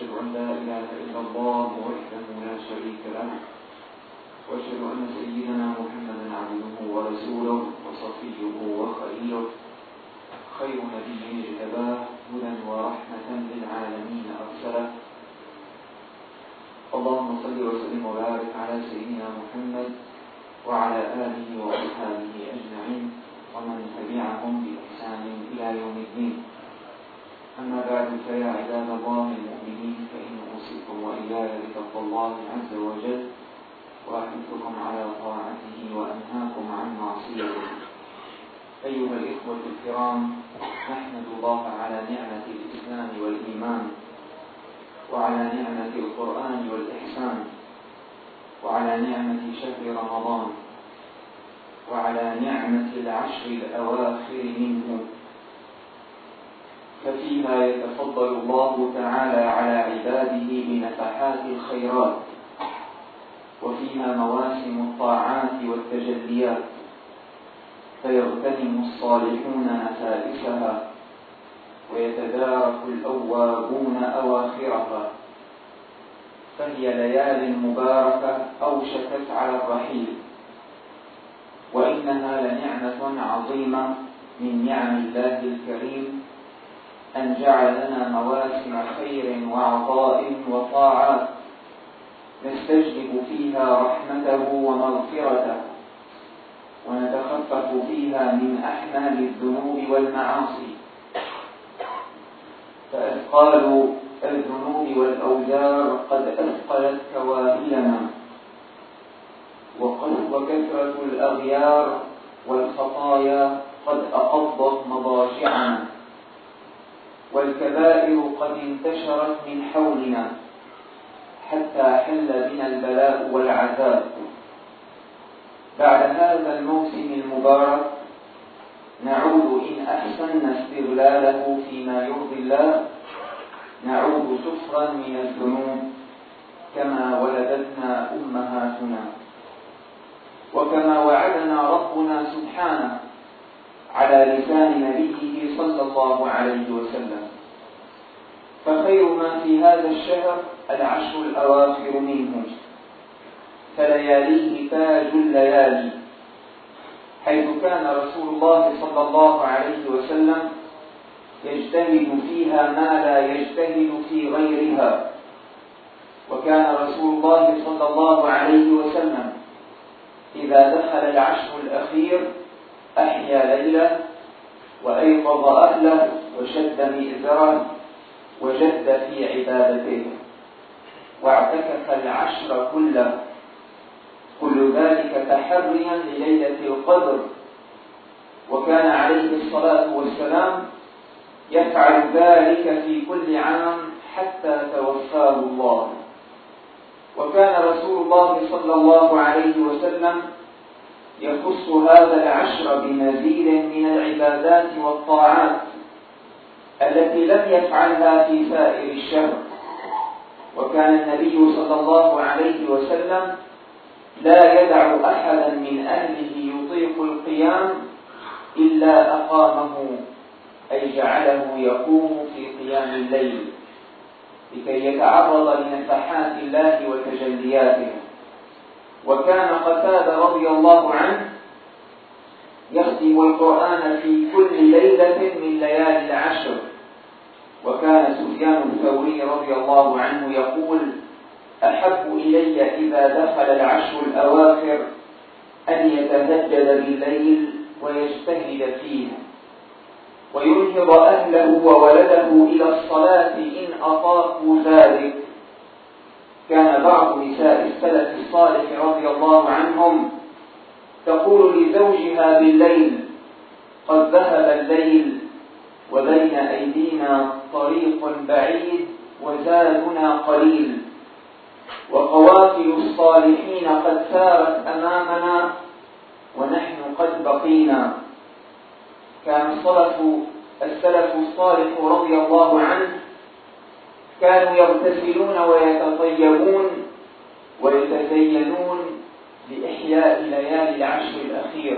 وأشهد أن لا إله إلا الله وحده لا شريك له، وأشهد أن سيدنا محمدا عبده ورسوله وصفيه وخليله، خير نبي اجتباه، هدى ورحمة للعالمين أرسله. اللهم صل وسلم وبارك على سيدنا محمد وعلى آله وأصحابه أجمعين ومن تبعهم بإحسان إلى يوم الدين. أما بعد، فيا عباد الله المؤمنين، فإن أوصيكم وإياي بتقوى الله عز وجل وأحثكم على طاعته وأنهاكم عن معصيته. أيها الإخوة الكرام، نحمد الله على نعمة الإسلام والإيمان، وعلى نعمة القرآن والإحسان، وعلى نعمة شهر رمضان، وعلى نعمة العشر الأواخر منه، ففيها يتفضل الله تعالى على عباده بنفحات الخيرات، وفيها مواسم الطاعات والتجليات، فيغتنم الصالحون نفائسها ويتدارك الأوابون أواخرها. فهي ليال مباركة أوشكت على الرحيل، وإنها لنعمة عظيمة من نعم الله الكريم أن جعل لنا مواسم خير وعطاء وطاعات نستجلب فيها رحمته ومغفرته، ونتخفف فيها من أحمال الذنوب والمعاصي، فأثقال الذنوب والأوزار قد أثقلت كواهلنا، وكثرة الأغيار والخطايا قد أقضت مضاجعنا، والكبائر قد انتشرت من حولنا حتى حل بنا البلاء والعذاب. بعد هذا الموسم المبارك نعود إن أحسننا استغلاله فيما يرضي الله، نعود سفرا من الذنوب كما ولدتنا أمهاتنا، وكما وعدنا ربنا سبحانه على لسان نبيه صلى الله عليه وسلم. فخير ما في هذا الشهر العشر الأواخر منه، فلياليه تاج الليالي، حيث كان رسول الله صلى الله عليه وسلم يجتهد فيها ما لا يجتهد في غيرها. وكان رسول الله صلى الله عليه وسلم إذا دخل العشر الأخير أحيا ليله وأيقظ أهله وشد مئزره وجد في عبادته، واعتكف العشر كله، كل ذلك تحريا لليلة القدر. وكان عليه الصلاة والسلام يفعل ذلك في كل عام حتى توفاه الله. وكان رسول الله صلى الله عليه وسلم يخص هذا العشر بمزيد من العبادات والطاعات التي لم يفعلها في سائر الشهر. وكان النبي صلى الله عليه وسلم لا يدع أحدا من أهله يطيق القيام إلا أقامه، أي جعله يقوم في قيام الليل لكي يتعرض لنفحات الله وتجلياته. وكان قتادة رضي الله عنه يختم القرآن في كل ليلة من ليالي العشر. وكان سفيان الثوري رضي الله عنه يقول: أحب إلي إذا دخل العشر الأواخر أن يتهجد بالليل ويجتهد فيه وينهض أهله وولده إلى الصلاة إن أطاقوا ذلك. كان بعض نساء السلف الصالح رضي الله عنهم تقول لزوجها بالليل: قد ذهب الليل وبين أيدينا طريق بعيد وزادنا قليل، وقوافل الصالحين قد سارت أمامنا ونحن قد بقينا. كان السلف الصالح رضي الله عنه كانوا يغتسلون ويتطيبون ويتزينون لإحياء ليالي العشر الأخير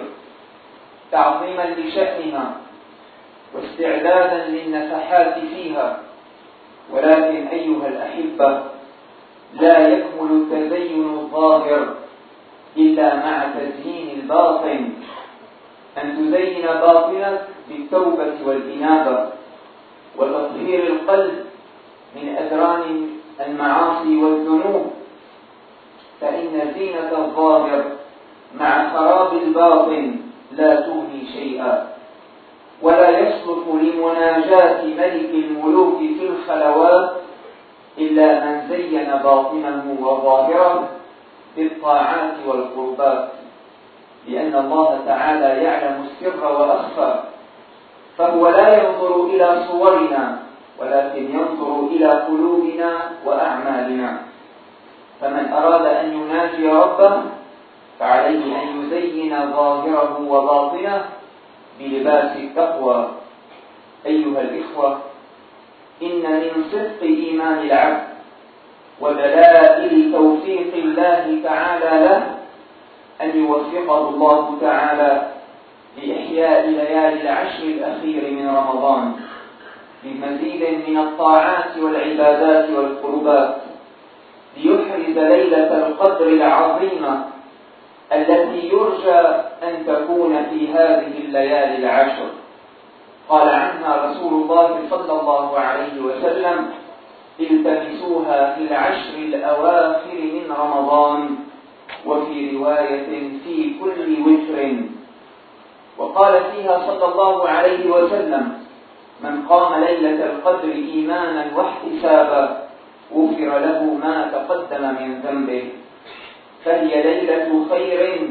تعظيما لشأنها واستعدادا للنفحات فيها، ولكن أيها الأحبة، لا يكمل التزين الظاهر إلا مع تزيين الباطن، أن تزين باطنك بالتوبة والإنابة وتطهير القلب من أدران المعاصي والذنوب، فإن زينة الظاهر مع خراب الباطن لا تغني شيئا، ولا يصلح لمناجاة ملك الملوك في الخلوات إلا من زين باطنه وظاهره بالطاعات والقربات، لأن الله تعالى يعلم السر وأخفى، فهو لا ينظر إلى صورنا ولكن ينظر إلى قلوبنا وأعمالنا. فمن أراد أن يناجي ربه فعليه أن يزين ظاهره وباطنه بلباس التقوى. أيها الإخوة، إن من صدق إيمان العبد ودلائل توفيق الله تعالى له أن يوفقه الله تعالى لإحياء ليالي العشر الأخير من رمضان بمزيد من الطاعات والعبادات والقربات، ليحرز ليلة القدر العظيمة التي يرجى أن تكون في هذه الليالي العشر. قال عنها رسول الله صلى الله عليه وسلم: التمسوها في العشر الأواخر من رمضان، وفي رواية في كل وتر. وقال فيها صلى الله عليه وسلم: من قام ليلة القدر إيمانا واحتسابا غفر له ما تقدم من ذنبه. فهي ليلة خير،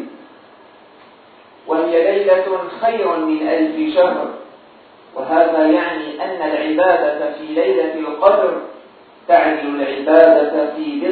وهي ليلة خير من 1000 شهر. وهذا يعني أن العبادة في ليلة القدر تعدل العبادة في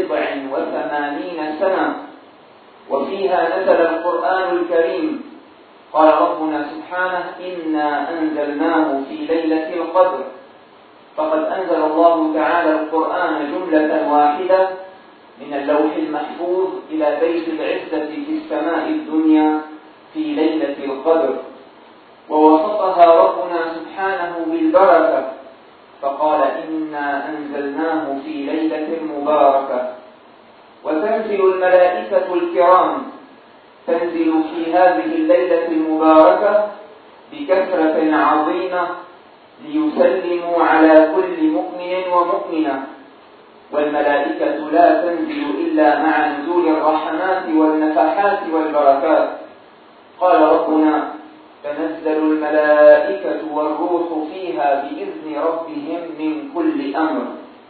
89 سنة. وفيها نزل القرآن الكريم. قال ربنا سبحانه: إنا أنزلناه في ليلة القدر. فقد أنزل الله تعالى القرآن جملة واحدة من اللوح المحفوظ إلى بيت العزة في السماء الدنيا في ليلة القدر، ووصفها ربنا سبحانه بالبركة، فقال: إنا أنزلناه في ليلة مباركة. وتنزل الملائكة الكرام، تنزل في هذه الليلة المباركة بكثرة عظيمة ليسلموا على كل مؤمن ومؤمنة. والملائكة لا تنزل إلا مع نزول الرحمات والنفحات والبركات. قال ربنا: تنزل الملائكة والروح فيها بإذن ربهم من كل أمر.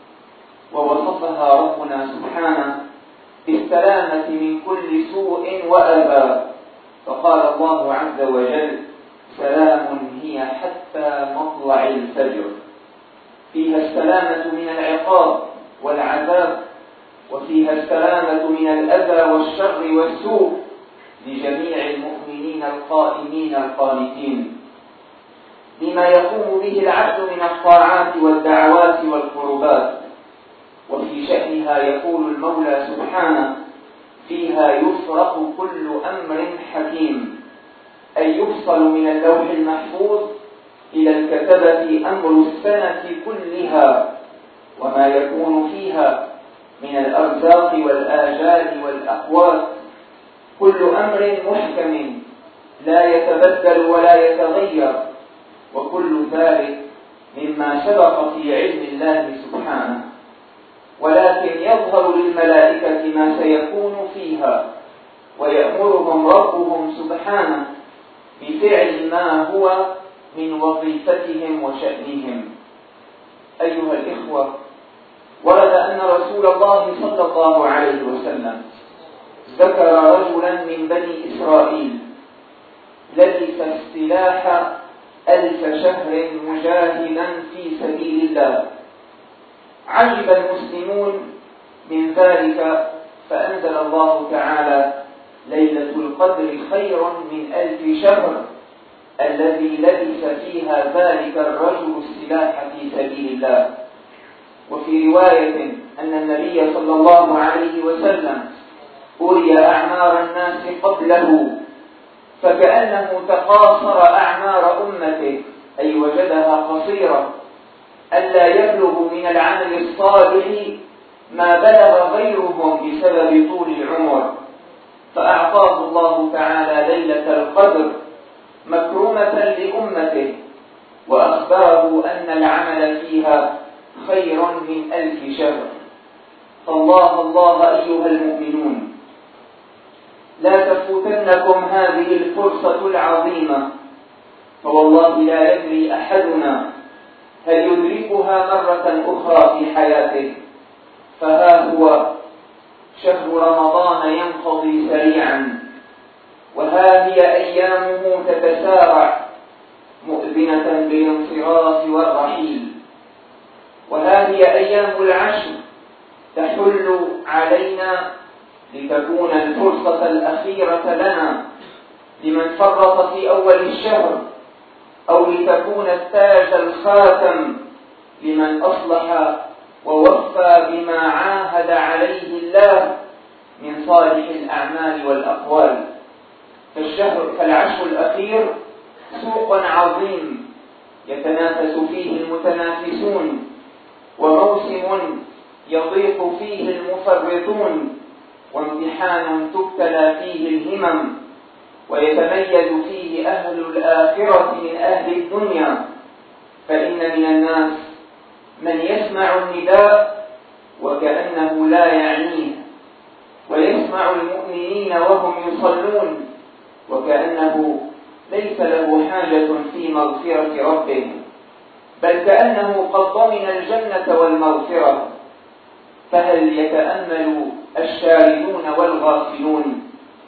ووصفها ربنا سبحانه بالسلامة من كل سوء وأذى، فقال الله عز وجل: سلام هي حتى مطلع الفجر. فيها السلامة من العقاب والعذاب، وفيها السلامة من الأذى والشر والسوء لجميع المؤمنين القائمين القانتين، بما يقوم به العبد من الطاعات والدعوات والقربات. وفي شأنها يقول المولى سبحانه: فيها يفرق كل أمر حكيم، أي يفصل من اللوح المحفوظ إلى الكتبة أمر السنة كلها وما يكون فيها من الأرزاق والآجال والأقوات، كل أمر محكم لا يتبدل ولا يتغير، وكل ذلك مما سبق في علم الله سبحانه. ولكن يظهر للملائكة ما سيكون فيها، ويأمرهم ربهم سبحانه بفعل ما هو من وظيفتهم وشأنهم. أيها الإخوة، ورد أن رسول الله صلى الله عليه وسلم ذكر رجلا من بني إسرائيل لبس السلاح 1000 شهر مجاهدا في سبيل الله. عجب المسلمون من ذلك، فأنزل الله تعالى: ليلة القدر خير من 1000 شهر، الذي لبس فيها ذلك الرجل السلاح في سبيل الله. وفي رواية أن النبي صلى الله عليه وسلم أري أعمار الناس قبله فكأنه تقاصر أعمار أمته، أي وجدها قصيرة، ألا يبلغ من العمل الصالح ما بلغ غيرهم بسبب طول العمر، فأعطاه الله تعالى ليلة القدر مكرمة لأمته، وأخبره أن العمل فيها خير من 1000 شهر. فالله الله أيها المؤمنون، لا تفوتنكم هذه الفرصة العظيمة، فوالله لا يدري أحدنا هل يدركها مرة أخرى في حياته. فها هو شهر رمضان ينقضي سريعا، وها هي أيامه تتسارع مؤذنة بالانصراف والرحيل، وها هي أيام العشر تحل علينا لتكون الفرصة الأخيرة لنا لمن فرط في أول الشهر، أو لتكون التاج الخاتم لمن أصلح ووفى بما عاهد عليه الله من صالح الأعمال والأقوال. فالعشر الأخير سوق عظيم يتنافس فيه المتنافسون، وموسم يضيق فيه المفرطون، وامتحان تبتلى فيه الهمم، ويتميز فيه أهل الآخرة من أهل الدنيا. فإن من الناس من يسمع النداء وكأنه لا يعنيه، ويسمع المؤمنين وهم يصلون وكأنه ليس له حاجة في مغفرة ربه، بل كأنه قد ضمن الجنة والمغفرة. فهل يتأمل الشاردون والغافلون؟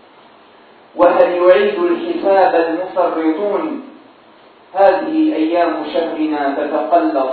وهل يعيد الحساب المفرطون؟ هذه أيام شهرنا تتقلص،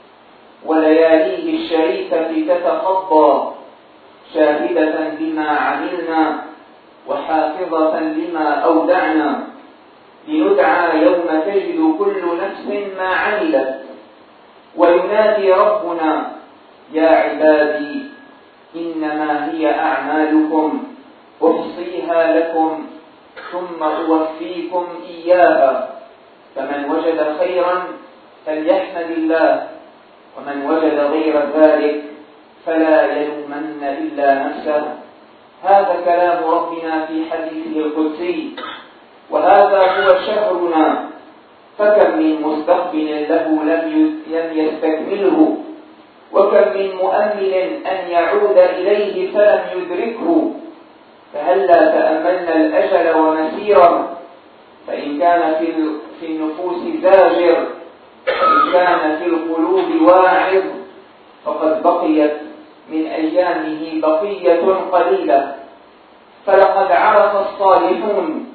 ولياليه الشريفة تتقضى، شاهدة بما عملنا وحافظة لما أودعنا، لندعى يوم تجد كل نفس ما عملت، وينادي ربنا: يا عبادي إنما هي أعمالكم أحصيها لكم ثم أوفيكم إياها، فمن وجد خيرا فليحمد الله، ومن وجد غير ذلك فلا يلومن إلا نفسه. هذا كلام ربنا في حديثه القدسي، وهذا هو شهرنا. فكم من مستقبل له لم يستكمله، وكم من مؤمل أن يعود إليه فلم يدركه. فهلا تأملنا الأجل ومسيره، فإن كان في النفوس زاجر، وإن كان في القلوب واعظ، فقد بقيت من أيامه بقية قليلة. فلقد عرف الصالحون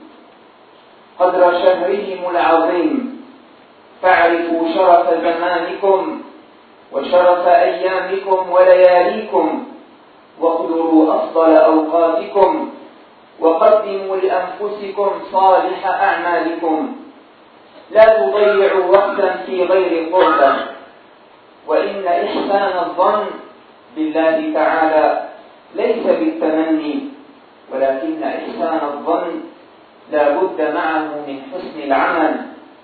قدر شهرهم العظيم، فاعرفوا شرف زمانكم وشرف أيامكم ولياليكم، واقدروا أفضل أوقاتكم، وقدموا لأنفسكم صالح أعمالكم. لا تضيعوا وقتا في غير قربة. وإن إحسان الظن بالله تعالى ليس بالتمني، ولكن إحسان الظن لا بد معه من حسن العمل.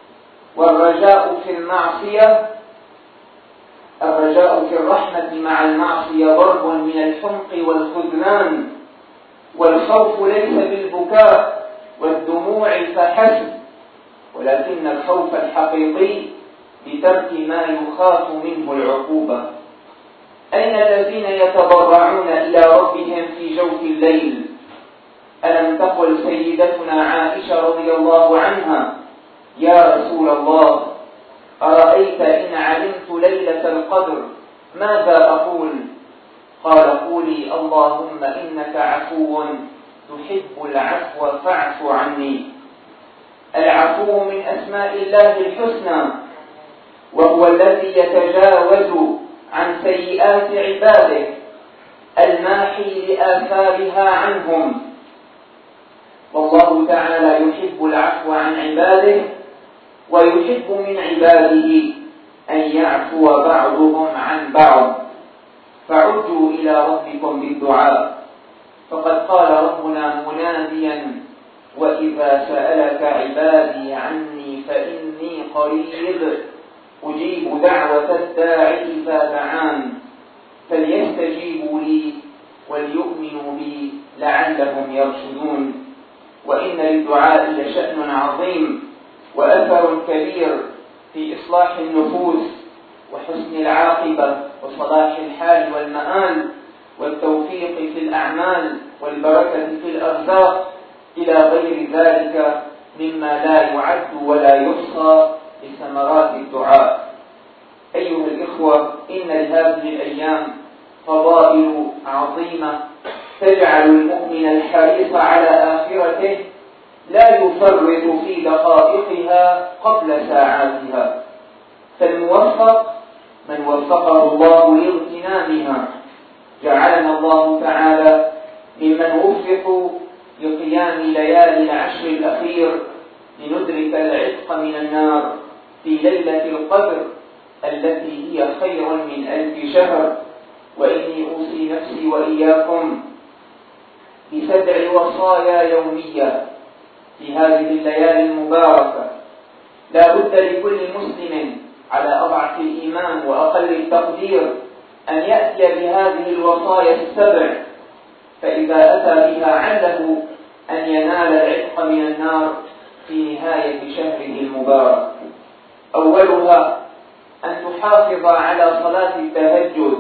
والرجاء في المعصية، الرجاء في الرحمة مع المعصية ضرب من الحمق والخذلان. والخوف ليس بالبكاء والدموع فحسب، ولكن الخوف الحقيقي بترك ما يخاف منه العقوبة. أين الذين يتضرعون إلى ربهم في جوف الليل؟ ألم تقل سيدتنا عائشة رضي الله عنها: يا رسول الله، أرأيت إن علمت ليلة القدر ماذا أقول؟ قال: قولي اللهم إنك عفو تحب العفو فاعف عني. العفو من أسماء الله الحسنى، وهو الذي يتجاوز عن سيئات عباده، الماحي لآثارها عنهم. والله تعالى يحب العفو عن عباده، ويحب من عباده أن يعفو بعضهم عن بعض. فعدوا إلى ربكم بالدعاء، فقد قال ربنا مناديا: وإذا سألك عبادي عني فإني قريب أجيب دعوة الداعي إذا دعان فليستجيبوا لي وليؤمنوا بي لعلهم يرشدون. وإن للدعاء لشأن عظيم وأثر كبير في إصلاح النفوس وحسن العاقبة وصلاح الحال والمآل والتوفيق في الأعمال والبركة في الأرزاق إلى غير ذلك مما لا يعد ولا يحصى لثمرات الدعاء. أيها الإخوة، إن لهذه الأيام فضائل عظيمة تجعل المؤمن الحريص على آخرته لا يفرط في دقائقها قبل ساعاتها، فالموفق من وفقه الله لاغتنامها. جعلنا الله تعالى ممن وفقوا لقيام ليالي العشر الأخير لندرك العتق من النار في ليلة القدر التي هي خير من 1000 شهر. وإني أوصي نفسي وإياكم ب7 وصايا يومية في هذه الليالي المباركة. لا بد لكل مسلم على أضعف الإيمان وأقل التقدير أن يأتي بهذه الوصايا ال7، فإذا أتى بها عله أن ينال العتق من النار في نهاية شهره المبارك. أولها أن تحافظ على صلاة التهجد،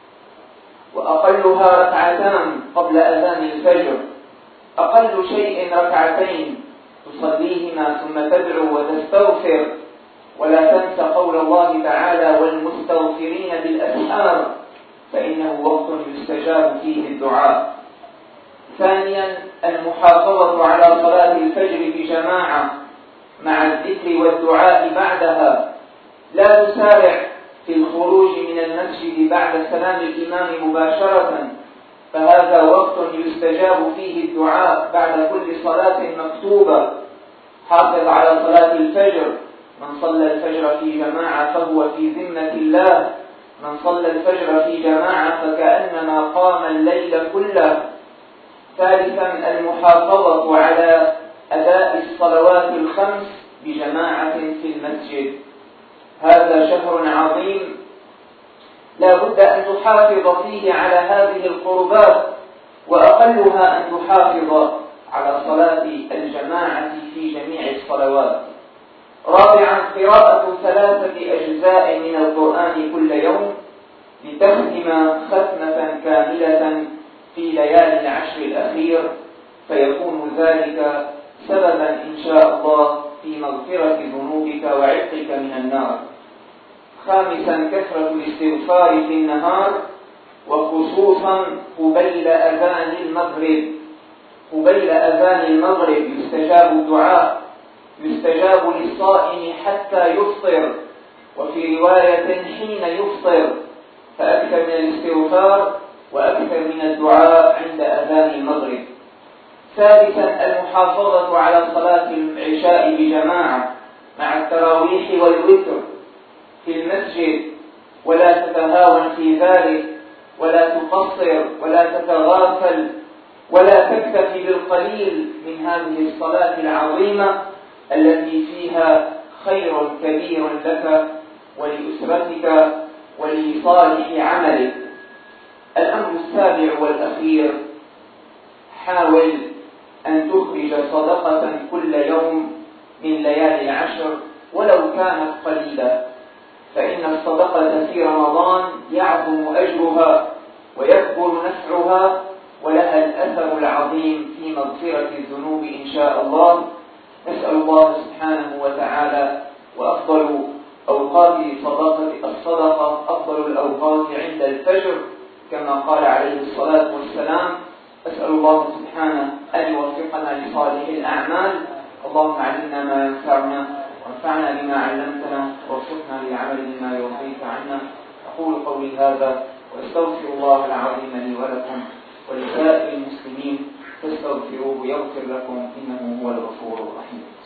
وأقلها 2 ركعتان قبل أذان الفجر، أقل شيء 2 ركعتين تصليهما ثم تدعو وتستغفر، ولا تنس قول الله تعالى والمستغفرين بالأسحار، فإنه وقت يستجاب فيه الدعاء. ثانيا المحافظة على صلاة الفجر بجماعة مع الذكر والدعاء بعدها، لا تسارع في الخروج من المسجد بعد سلام الإمام مباشرة، فهذا وقت يستجاب فيه الدعاء بعد كل صلاة مكتوبة. حافظ على صلاة الفجر، من صلى الفجر في جماعة فهو في ذمة الله، من صلى الفجر في جماعة فكأنما قام الليل كله. ثالثا المحافظة على أداء الصلوات ال5 بجماعة في المسجد. هذا شهر عظيم لا بد أن تحافظ فيه على هذه القربات، وأقلها أن تحافظ على صلاة الجماعة في جميع الصلوات. رابعا قراءة 3 أجزاء من القرآن كل يوم لتختم ختمة كاملة في ليالي العشر الأخير، فيكون ذلك سببا إن شاء الله في مغفرة ذنوبك وعتقك من النار. خامسا كثرة الاستغفار في النهار، وخصوصا قبيل أذان المغرب. قبيل أذان المغرب يستجاب الدعاء، يستجاب للصائم حتى يفطر، وفي رواية حين يفطر، فأكثر من الاستغفار وأكثر من الدعاء عند أذان المغرب. ثالثا المحافظة على صلاة العشاء بجماعة مع التراويح والوتر في المسجد، ولا تتهاون في ذلك، ولا تقصر، ولا تتغافل، ولا تكتفي بالقليل من هذه الصلاة العظيمة التي فيها خير كبير لك ولأسرتك ولصالح عملك. الأمر السابع والأخير، حاول أن تخرج صدقة كل يوم من ليالي العشر ولو كانت قليلة، فإن الصدقة في رمضان يعظم أجرها ويكبر نفعها، ولها الأثر العظيم في مغفرة الذنوب إن شاء الله. نسأل الله سبحانه وتعالى، وأفضل أوقات الصدقة أفضل الأوقات عند الفجر كما قال عليه الصلاة والسلام. أسأل الله سبحانه أن يوفقنا لصالح الأعمال. اللهم علمنا ما ينفعنا وانفعنا بما علمتنا وارزقنا للعمل بما يرضيك عنا. أقول قولي هذا وأستغفر الله العظيم لي ولكم ولسائر المسلمين، فاستغفروه يغفر لكم إنه هو الغفور الرحيم.